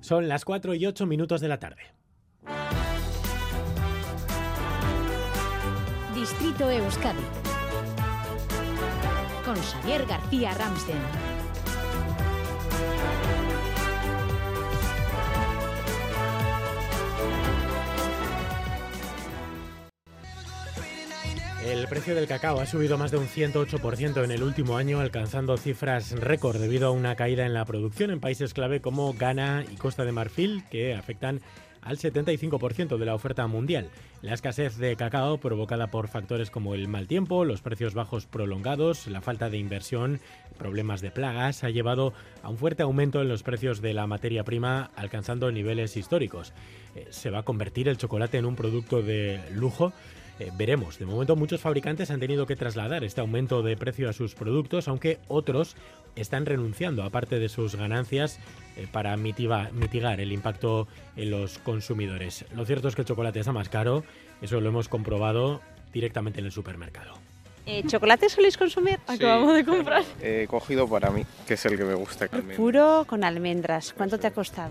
Son las 4:08 de la tarde. Distrito Euskadi con Xavier García Ramsten. El precio del cacao ha subido más de un 108% en el último año, alcanzando cifras récord debido a una caída en la producción en países clave como Ghana y Costa de Marfil, que afectan al 75% de la oferta mundial. La escasez de cacao, provocada por factores como el mal tiempo, los precios bajos prolongados, la falta de inversión, problemas de plagas, ha llevado a un fuerte aumento en los precios de la materia prima, alcanzando niveles históricos. ¿Se va a convertir el chocolate en un producto de lujo? Veremos. De momento muchos fabricantes han tenido que trasladar este aumento de precio a sus productos, aunque otros están renunciando a parte de sus ganancias para mitigar el impacto en los consumidores. Lo cierto es que el chocolate está más caro, eso lo hemos comprobado directamente en el supermercado. ¿Chocolate soléis consumir? Sí. Acabamos de comprar. He cogido para mí, que es el que me gusta. Puro con almendras. ¿Cuánto te ha costado?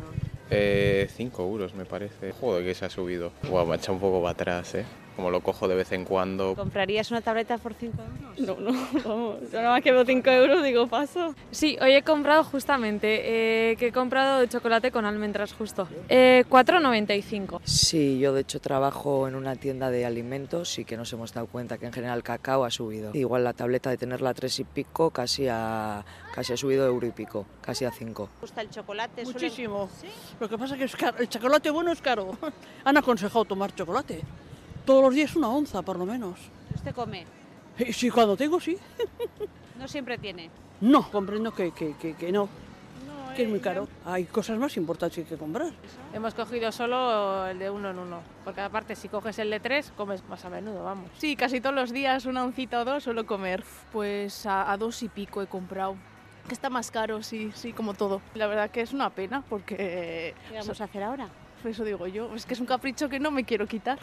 5 euros me parece. Joder, que se ha subido. Me ha echado un poco para atrás, Como lo cojo de vez en cuando. ¿Comprarías una tableta por 5 euros? No, vamos, yo nada más que veo 5 euros, digo, paso. Sí, hoy he comprado justamente, que he comprado de chocolate con almendras justo, 4,95. Sí, yo de hecho trabajo en una tienda de alimentos y que nos hemos dado cuenta que en general el cacao ha subido. Igual la tableta de tenerla a 3 y pico casi ha subido euro y pico, casi a 5. ¿Te gusta el chocolate? Muchísimo. ¿Sí? Lo que pasa es que es caro. El chocolate bueno es caro. Han aconsejado tomar chocolate. Todos los días una onza, por lo menos. ¿Usted come? Sí, cuando tengo, sí. ¿No siempre tiene? No, comprendo que no. Que es muy caro. Hay cosas más importantes que hay que comprar. Hemos cogido solo el de uno en uno, porque aparte si coges el de 3, comes más a menudo, vamos. Sí, casi todos los días una oncita o dos suelo comer. Pues a 2 y pico he comprado. Que está más caro, sí, como todo. La verdad que es una pena porque... ¿Qué vamos a hacer ahora? Por eso digo yo, es que es un capricho que no me quiero quitar.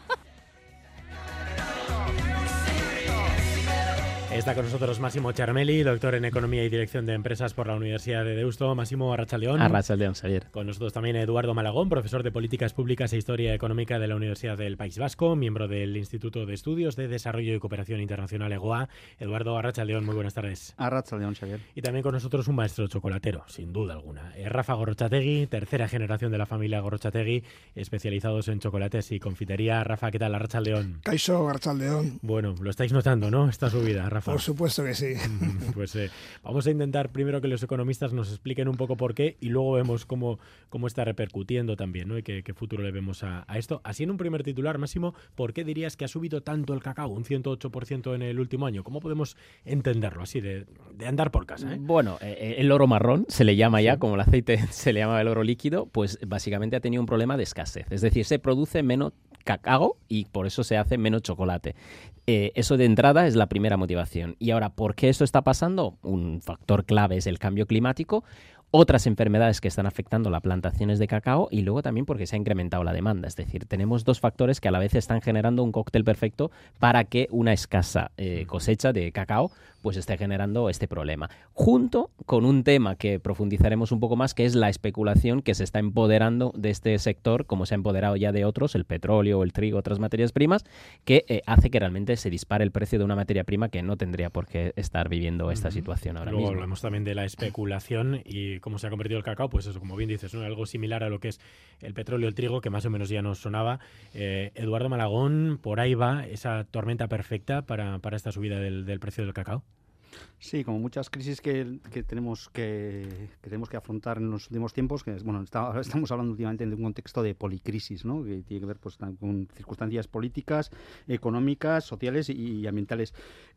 Está con nosotros Máximo Charmeli, doctor en Economía y Dirección de Empresas por la Universidad de Deusto. Máximo, arratsaldeón. Arratsaldeón, Xavier. Con nosotros también Eduardo Malagón, profesor de Políticas Públicas e Historia Económica de la Universidad del País Vasco, miembro del Instituto de Estudios de Desarrollo y Cooperación Internacional EGOA. Eduardo, arratsaldeón, muy buenas tardes. Arratsaldeón, Xavier. Y también con nosotros un maestro chocolatero, sin duda alguna. Rafa Gorrochategui, tercera generación de la familia Gorrochategui, especializados en chocolates y confitería. Rafa, ¿qué tal? Arratsaldeón. Kaixo, arratsaldeón. Bueno, lo estáis notando, ¿no? Esta subida, Rafa. Por supuesto que sí. Pues vamos a intentar primero que los economistas nos expliquen un poco por qué y luego vemos cómo está repercutiendo también, ¿no? Y qué futuro le vemos a esto. Así en un primer titular, Máximo, ¿por qué dirías que ha subido tanto el cacao, un 108% en el último año? ¿Cómo podemos entenderlo así, de andar por casa? Bueno, el oro marrón se le llama ya, como el aceite se le llama el oro líquido, pues básicamente ha tenido un problema de escasez. Es decir, se produce menos cacao y por eso se hace menos chocolate. Eso de entrada es la primera motivación. Y ahora, ¿por qué esto está pasando? Un factor clave es el cambio climático, otras enfermedades que están afectando las plantaciones de cacao y luego también porque se ha incrementado la demanda. Es decir, tenemos dos factores que a la vez están generando un cóctel perfecto para que una escasa cosecha de cacao pues esté generando este problema. Junto con un tema que profundizaremos un poco más, que es la especulación que se está empoderando de este sector, como se ha empoderado ya de otros, el petróleo, el trigo, otras materias primas, que hace que realmente se dispare el precio de una materia prima que no tendría por qué estar viviendo esta situación ahora Luego mismo. hablamos también de la especulación y cómo se ha convertido el cacao, pues eso, como bien dices, ¿no? Algo similar a lo que es el petróleo, el trigo, que más o menos ya nos sonaba. Eduardo Malagón, por ahí va esa tormenta perfecta para esta subida del precio del cacao. Sí, como muchas crisis que tenemos que afrontar en los últimos tiempos, que estamos hablando últimamente de un contexto de policrisis, ¿no? Que tiene que ver pues con circunstancias políticas, económicas, sociales y ambientales.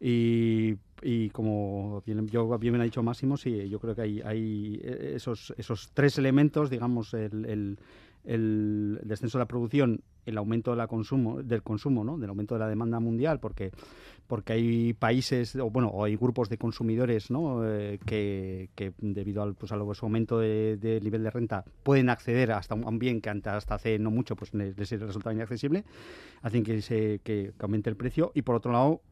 Y como bien me ha dicho Máximo, sí, yo creo que hay esos tres elementos, digamos, el descenso de la producción, el aumento del consumo, ¿no? Del aumento de la demanda mundial, porque hay países o hay grupos de consumidores, ¿no? que debido al su aumento de nivel de renta pueden acceder hasta un bien que hasta hace no mucho pues les resultaba inaccesible, hacen que aumente el precio. Y por otro lado,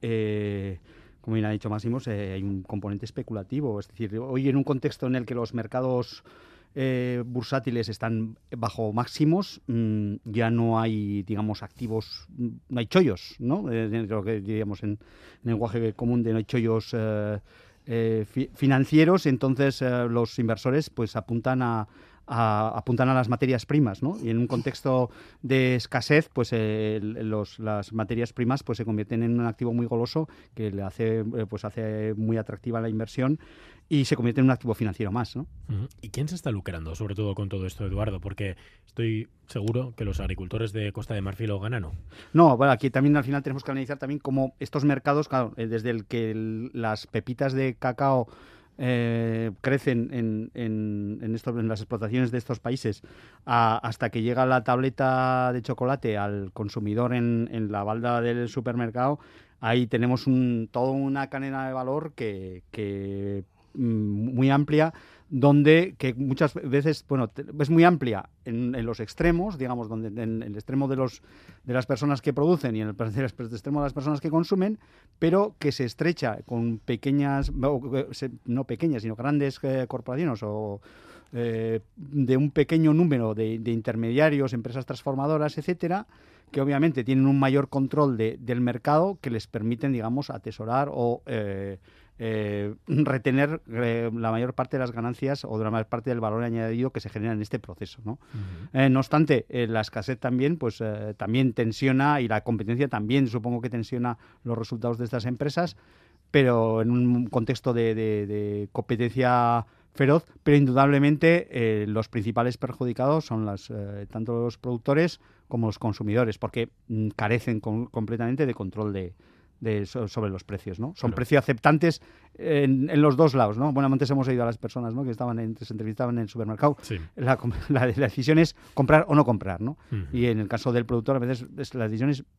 como bien ha dicho Máximo, hay un componente especulativo. Es decir, hoy en un contexto en el que los mercados bursátiles están bajo máximos, ya no hay, digamos, activos, no hay chollos, ¿no? Lo que diríamos en lenguaje común de no hay chollos financieros, entonces los inversores pues apuntan a las materias primas, ¿no? Y en un contexto de escasez, pues las materias primas pues se convierten en un activo muy goloso que le hace muy atractiva la inversión y se convierte en un activo financiero más, ¿no? ¿Y quién se está lucrando, sobre todo con todo esto, Eduardo? Porque estoy seguro que los agricultores de Costa de Marfil o Ghana no. No, bueno, aquí también al final tenemos que analizar también cómo estos mercados, claro, desde el que las pepitas de cacao crecen en las explotaciones de estos países hasta que llega la tableta de chocolate al consumidor en la balda del supermercado, ahí tenemos toda una cadena de valor que muy amplia, donde que muchas veces, bueno, es muy amplia en los extremos, digamos, donde en el extremo de las personas que producen y en el extremo de las personas que consumen, pero que se estrecha con pequeñas, no pequeñas, sino grandes corporaciones o de un pequeño número de intermediarios, empresas transformadoras, etcétera, que obviamente tienen un mayor control del mercado que les permiten, digamos, atesorar o retener la mayor parte de las ganancias o de la mayor parte del valor añadido que se genera en este proceso, ¿no? No obstante, la escasez también, pues también tensiona, y la competencia también supongo que tensiona los resultados de estas empresas, pero en un contexto de competencia feroz, pero indudablemente los principales perjudicados son tanto los como los consumidores, porque carecen completamente de control sobre los precios, ¿no? Son precios aceptantes en los dos lados, ¿no? Bueno, antes hemos oído a las personas, ¿no?, que se entrevistaban en el supermercado. Sí. La decisión es comprar o no comprar, ¿no? Y en el caso del productor, a veces la decisión es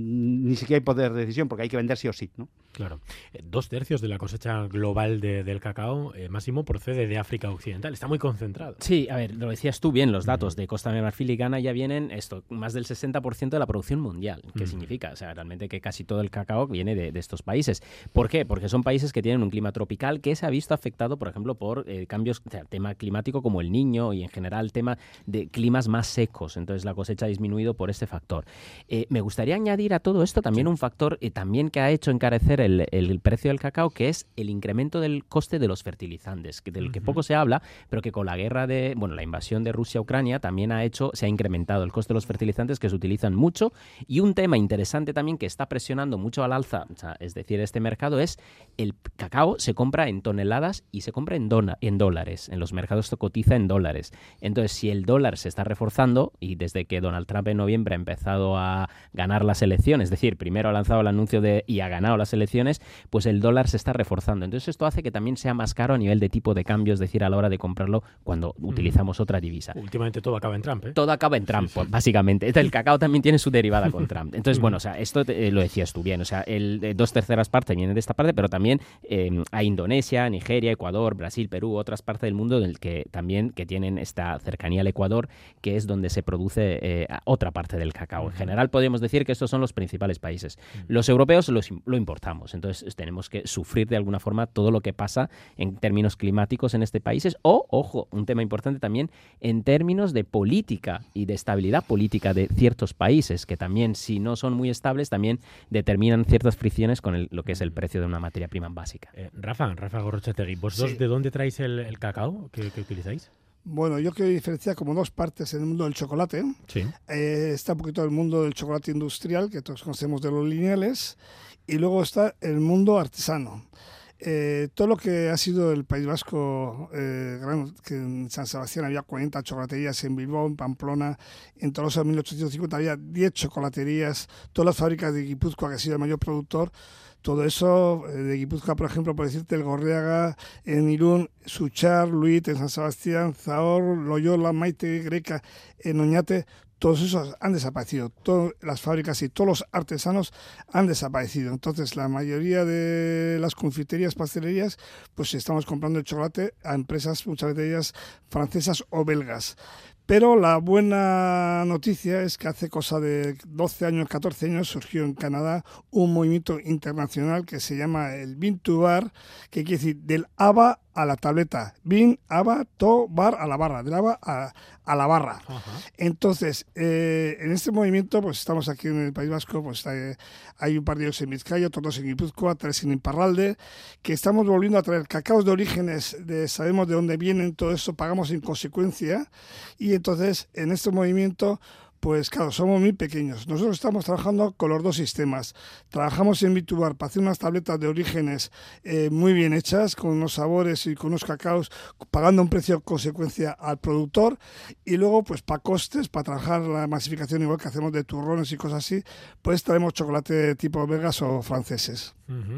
ni siquiera hay poder de decisión, porque hay que vender sí o sí, ¿no? Claro. 2/3 de la cosecha global del cacao, Máximo, procede de África Occidental. Está muy concentrado. Sí, a ver, lo decías tú bien, los datos de Costa de Marfil y Ghana ya vienen más del 60% de la producción mundial. ¿Qué significa? O sea, realmente que casi todo el cacao viene de estos países. ¿Por qué? Porque son países que tienen un clima tropical que se ha visto afectado, por ejemplo, por cambios, o sea, tema climático como el Niño y en general tema de climas más secos. Entonces la cosecha ha disminuido por este factor. Me gustaría añadir a todo esto también un factor también que ha hecho encarecer el precio del cacao, que es el incremento del coste de los fertilizantes, del que poco se habla, pero que con la la invasión de Rusia a Ucrania también se ha incrementado el coste de los fertilizantes, que se utilizan mucho. Y un tema interesante también que está presionando mucho al alza, o sea, es decir, este mercado, es el cacao se compra en toneladas y se compra en dólares. En los mercados se cotiza en dólares. Entonces, si el dólar se está reforzando, y desde que Donald Trump en noviembre ha empezado a ganar las elecciones, es decir, primero ha lanzado el anuncio y ha ganado las elecciones, pues el dólar se está reforzando. Entonces esto hace que también sea más caro a nivel de tipo de cambio, es decir, a la hora de comprarlo cuando utilizamos otra divisa. Últimamente todo acaba en Trump, ¿eh? Todo acaba en Trump, pues, básicamente. El cacao también tiene su derivada con Trump. Entonces, bueno, o sea, esto lo decías tú bien, o sea, 2/3 partes vienen de esta parte, pero también hay Indonesia, Nigeria, Ecuador, Brasil, Perú, otras partes del mundo que tienen esta cercanía al Ecuador, que es donde se produce otra parte del cacao. En general podemos decir que estos son los principales países. Los europeos lo importamos, entonces tenemos que sufrir de alguna forma todo lo que pasa en términos climáticos en este país, o, ojo, un tema importante también en términos de política y de estabilidad política de ciertos países, que también, si no son muy estables, también determinan ciertas fricciones con lo que es el precio de una materia prima básica. Rafa Gorrotxategi, ¿vosotros de dónde traéis el cacao que utilizáis? Bueno, yo quiero diferenciar como dos partes en el mundo del chocolate. Sí. Está un poquito el mundo del chocolate industrial, que todos conocemos de los lineales, y luego está el mundo artesano. Todo lo que ha sido el País Vasco, que en San Sebastián había 40 chocolaterías, en Bilbao, en Pamplona, en Tolosa en 1850 había 10 chocolaterías, todas las fábricas de Guipúzcoa, que ha sido el mayor productor. Todo eso, de Guipúzcoa, por ejemplo, por decirte, el Gorriaga, en Irún, Suchar, Luit, en San Sebastián, Zahor, Loyola, Maite, Greca, en Oñate, todos esos han desaparecido. Todas las fábricas y todos los artesanos han desaparecido. Entonces, la mayoría de las confiterías, pastelerías, pues estamos comprando el chocolate a empresas, muchas de ellas francesas o belgas. Pero la buena noticia es que hace cosa de 12 años, 14 años, surgió en Canadá un movimiento internacional que se llama el Bean to Bar, que quiere decir del haba a la tableta. Bin, aba, to, bar, a la barra. Del aba a la barra. Entonces, en este movimiento, pues estamos aquí en el País Vasco, pues hay un par de ellos en Vizcaya, otros 2 en Guipúzcoa, 3 en Iparralde, que estamos volviendo a traer cacaos de orígenes, sabemos de dónde vienen, todo eso pagamos en consecuencia, y entonces en este movimiento, pues claro, somos muy pequeños. Nosotros estamos trabajando con los 2 sistemas. Trabajamos en Bitubar para hacer unas tabletas de orígenes muy bien hechas, con unos sabores y con unos cacaos, pagando un precio en consecuencia al productor. Y luego, pues para costes, para trabajar la masificación igual que hacemos de turrones y cosas así, pues traemos chocolate tipo belgas o franceses.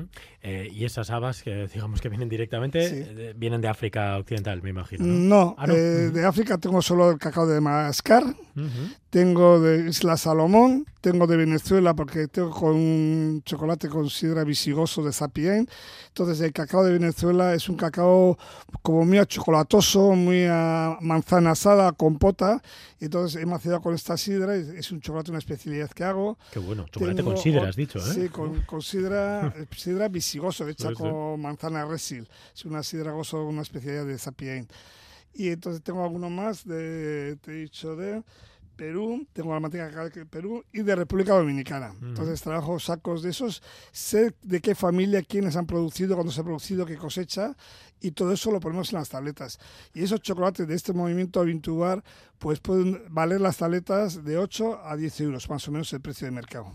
Y esas habas que digamos que vienen directamente, vienen de África Occidental, me imagino. No, ¿no? De África tengo solo el cacao de Madagascar, tengo de Isla Salomón, tengo de Venezuela porque tengo con un chocolate con sidra visigoso de Sapien. Entonces el cacao de Venezuela es un cacao como muy chocolatoso, muy a manzana asada, compota. Entonces he macerado con esta sidra, es un chocolate, una especialidad que hago. Qué bueno, chocolate con sidra has dicho, ¿eh? Sí, con sidra visigoso, hecha con manzana resil. Es una sidra gozo, una especialidad de Sapien. Y entonces tengo alguno más, te he dicho de Perú, tengo la manteca de Perú y de República Dominicana. Entonces trabajo sacos de esos, sé de qué familia, quiénes han producido, cuándo se ha producido, qué cosecha, y todo eso lo ponemos en las tabletas. Y esos chocolates de este movimiento Bitubar, pues pueden valer las tabletas de 8 a 10 euros, más o menos el precio de mercado.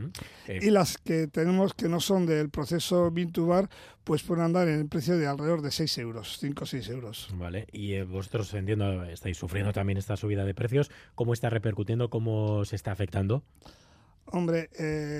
Y las que tenemos que no son del proceso Bitubar, pues pueden andar en el precio de alrededor de 6 euros, 5 o 6 euros. Vale, y vosotros, entiendo, estáis sufriendo también esta subida de precios. ¿Cómo está repercutiendo? ¿Cómo se está afectando? Hombre,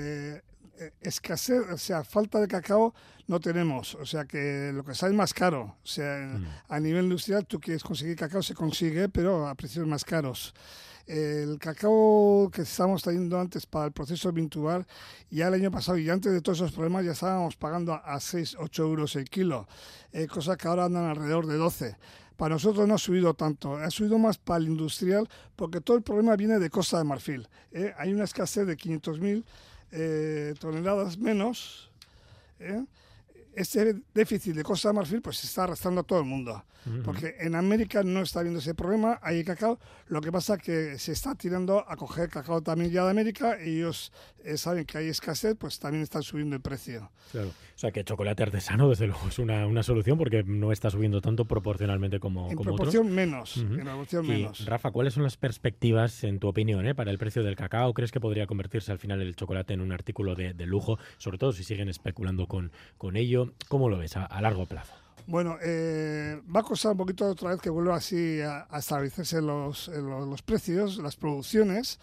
escasez, o sea, falta de cacao no tenemos, o sea que lo que sale es más caro, o sea, a nivel industrial tú quieres conseguir cacao, se consigue, pero a precios más caros. El cacao que estábamos trayendo antes para el proceso Bitubar, ya el año pasado y antes de todos esos problemas ya estábamos pagando a 6-8 euros el kilo, cosa que ahora andan alrededor de 12. Para nosotros no ha subido tanto, ha subido más para el industrial porque todo el problema viene de Costa de Marfil. Hay una escasez de 500.000 toneladas menos. Este déficit de Costa de Marfil pues se está arrastrando a todo el mundo, porque en América no está habiendo ese problema, hay cacao, lo que pasa es que se está tirando a coger cacao también ya de América y ellos saben que hay escasez, pues también están subiendo el precio. Claro, o sea que chocolate artesano desde luego es una solución porque no está subiendo tanto proporcionalmente como en proporción otros. Menos, en proporción menos. Rafa, ¿cuáles son las perspectivas en tu opinión para el precio del cacao? ¿Crees que podría convertirse al final el chocolate en un artículo de lujo, sobre todo si siguen especulando con ello? ¿Cómo lo ves a largo plazo? Bueno, va a costar un poquito otra vez que vuelva así a estabilizarse los precios, las producciones,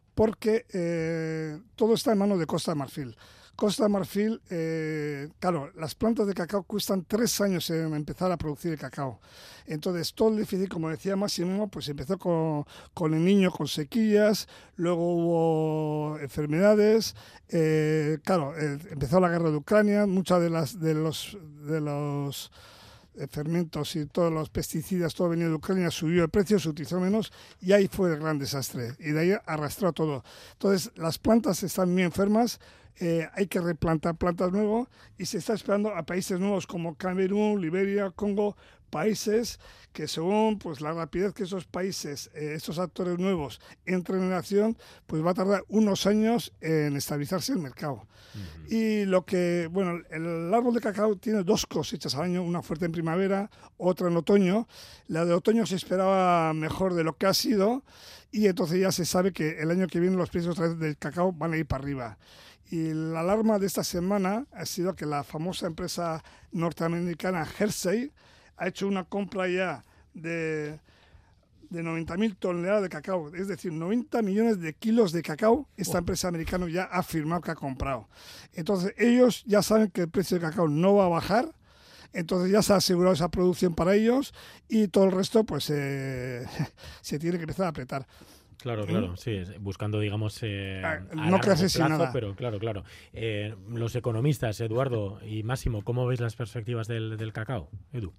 porque todo está en manos de Costa de Marfil. Costa de Marfil, claro, las plantas de cacao cuestan 3 años en empezar a producir el cacao. Entonces, todo el déficit, como decía Máximo, pues empezó con el niño con sequías, luego hubo enfermedades, empezó la guerra de Ucrania, muchas de los fermentos y todos los pesticidas, todo venía de Ucrania, subió el precio, se utilizó menos y ahí fue el gran desastre. Y de ahí arrastró todo. Entonces, las plantas están muy enfermas, hay que replantar plantas nuevas y se está esperando a países nuevos como Camerún, Liberia, Congo, países que según pues la rapidez que esos países, estos actores nuevos entren en acción, pues va a tardar unos años en estabilizarse el mercado. Y lo que, bueno, el árbol de cacao tiene 2 cosechas al año, una fuerte en primavera, otra en otoño. La de otoño se esperaba mejor de lo que ha sido y entonces ya se sabe que el año que viene los precios del cacao van a ir para arriba. Y la alarma de esta semana ha sido que la famosa empresa norteamericana Hershey ha hecho una compra ya de 90.000 toneladas de cacao, es decir, 90 millones de kilos de cacao. Esta empresa americana ya ha afirmado que ha comprado. Entonces ellos ya saben que el precio del cacao no va a bajar, entonces ya se ha asegurado esa producción para ellos y todo el resto pues se tiene que empezar a apretar. Claro, sí, buscando, digamos, no quedarse sin nada. Pero claro. Los economistas, Eduardo y Máximo, ¿cómo veis las perspectivas del cacao? Edu.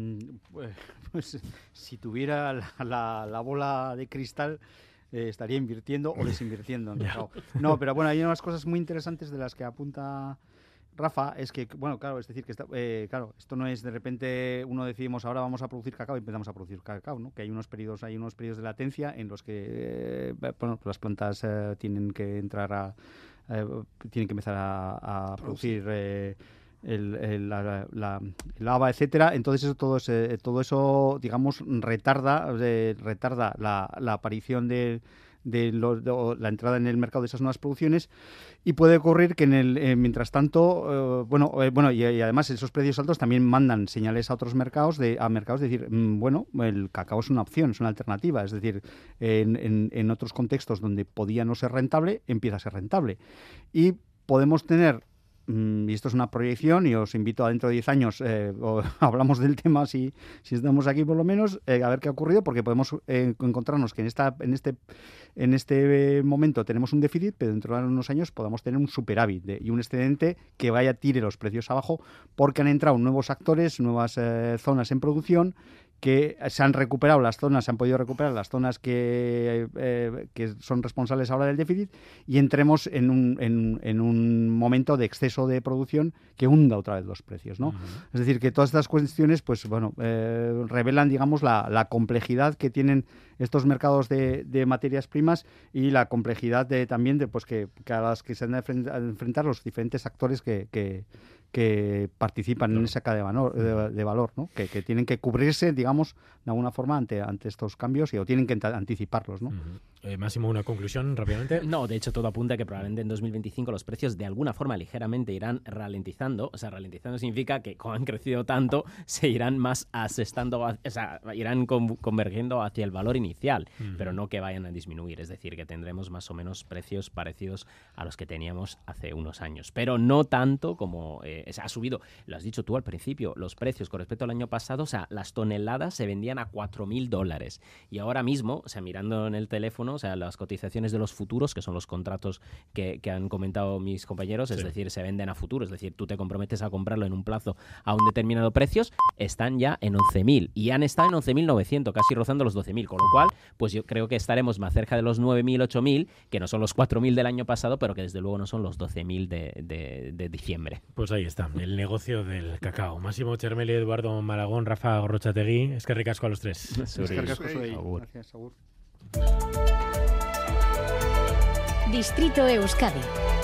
Pues si tuviera la bola de cristal, estaría invirtiendo o desinvirtiendo en cacao. No, pero bueno, hay unas cosas muy interesantes de las que apunta Rafa, es que, bueno, claro, es decir, que claro, esto no es de repente uno decidimos ahora vamos a producir cacao y empezamos a producir cacao, ¿no? Que hay unos periodos de latencia en los que, bueno, las plantas tienen que entrar tienen que empezar a producir la haba, etcétera. Entonces todo eso, digamos, retarda la aparición de la entrada en el mercado de esas nuevas producciones, y puede ocurrir que mientras tanto, y además esos precios altos también mandan señales a otros mercados, de decir, bueno, el cacao es una opción, es una alternativa, es decir, en otros contextos donde podía no ser rentable, empieza a ser rentable. Y podemos tener, y esto es una proyección, y os invito a dentro de 10 años hablamos del tema, si estamos aquí por lo menos, a ver qué ha ocurrido, porque podemos encontrarnos que en este momento tenemos un déficit, pero dentro de unos años podamos tener un superávit y un excedente que tire los precios abajo, porque han entrado nuevos actores, nuevas zonas en producción, que se han podido recuperar las zonas que son responsables ahora del déficit, y entremos en un momento de exceso de producción que hunda otra vez los precios, ¿no? Es decir, que todas estas cuestiones, pues bueno, revelan, digamos, la complejidad que tienen estos mercados de materias primas, y la complejidad también de pues que a las que se han de enfrentar los diferentes actores que participan en esa cadena de valor, ¿no? Que tienen que cubrirse, digamos, de alguna forma ante estos cambios, o tienen que anticiparlos, ¿no? Máximo, una conclusión rápidamente. No, de hecho todo apunta a que probablemente en 2025 los precios de alguna forma ligeramente irán ralentizando. O sea, ralentizando significa que como han crecido tanto, se irán más asestando, o sea, irán convergiendo hacia el valor inicial, pero no que vayan a disminuir. Es decir, que tendremos más o menos precios parecidos a los que teníamos hace unos años, pero no tanto como ha subido. Lo has dicho tú al principio, los precios con respecto al año pasado, o sea, las toneladas se vendían a $4.000, y ahora mismo, o sea, mirando en el teléfono, o sea, las cotizaciones de los futuros, que son los contratos que han comentado mis compañeros, es decir, se venden a futuro, es decir, tú te comprometes a comprarlo en un plazo a un determinado precio, están ya en 11.000 y han estado en 11.900, casi rozando los 12.000, con lo cual, pues yo creo que estaremos más cerca de los 9.000, 8.000, que no son los 4.000 del año pasado, pero que desde luego no son los 12.000 de diciembre. Pues ahí está, el negocio del cacao. Máximo Chermeli, Eduardo Malagón, Rafa Gorrochategui, es que ricasco a los tres. Distrito Euskadi.